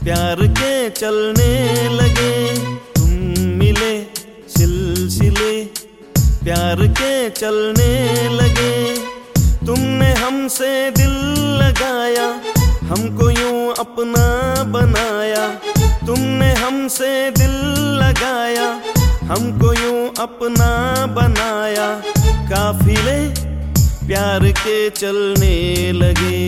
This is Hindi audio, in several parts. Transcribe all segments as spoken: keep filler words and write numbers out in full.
प्यार के चलने लगे। तुम मिले सिलसिले प्यार के चलने लगे। तुमने हमसे दिल लगाया, हमको यूं अपना बनाया। तुमने हमसे दिल लगाया, हमको यूं अपना बनाया। काफिले प्यार के चलने लगे।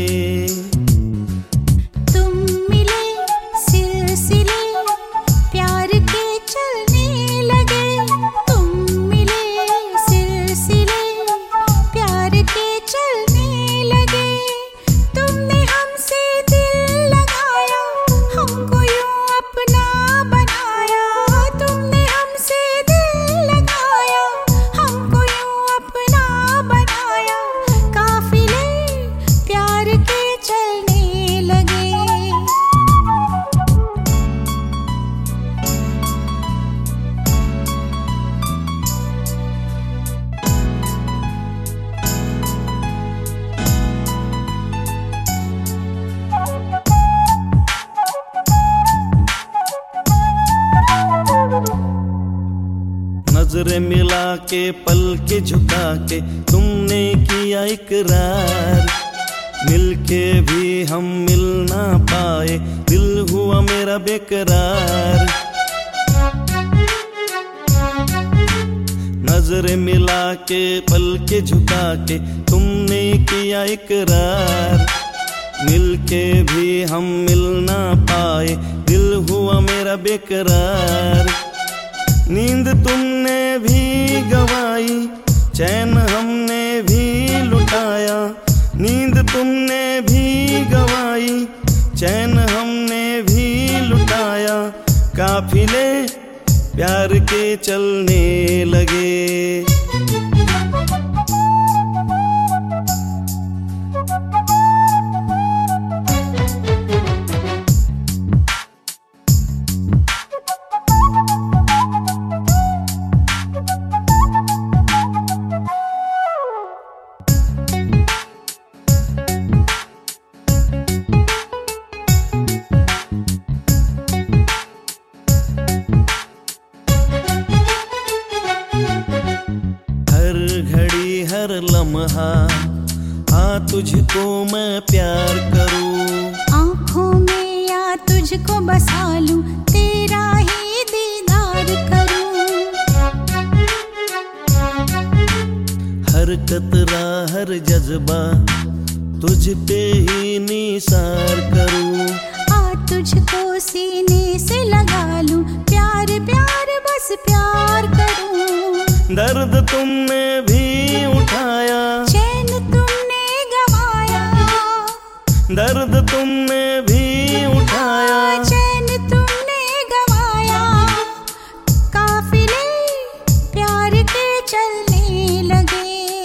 तुम मिले सिलसिले प्यार के चलने लगे। तुम मिले सिलसिले प्यार के चलने लगे। तुमने हमसे दिल लगाया, हमको यूं अपना बनाया। तुमने हमसे दिल लगाया, हमको यूं अपना बनाया। काफिले प्यार के चलने लगे। नजरें मिला के पल के झुका के तुमने किया इकरार। मिलके भी हम मिल ना पाए, दिल हुआ मेरा बेकरार। नजरें मिला के पल के झुका के तुमने किया इकरार। मिलके भी हम मिल ना पाए, दिल हुआ मेरा बेकरार। नींद तुमने भी गवाई, चैन हमने भी लुटाया। नींद तुमने भी गवाई, चैन हमने भी लुटाया। काफिले प्यार के चलने लगे। हर लम्हा आ तुझको मैं प्यार करूं। आँखों में या तुझको बसा लूं, तेरा ही दीदार करूं। हर कतरा हर जज्बा तुझ पे ही निसार करूं। आ तुझको सीने से लगा लूं, प्यार प्यार बस प्यार करूं। दर्द तुमने भी उठाया, चैन तुमने गवाया। दर्द तुमने भी उठाया, चैन तुमने गवाया। काफिले प्यार के चलने लगे।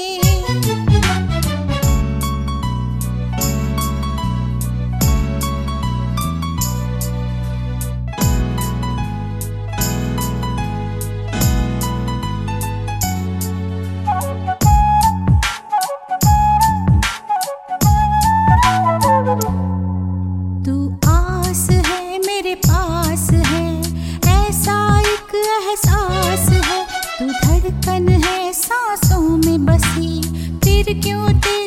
तू आस है मेरे पास है, ऐसा एक एहसास है। तू धड़कन है सांसों में बसी, फिर क्यों तेरे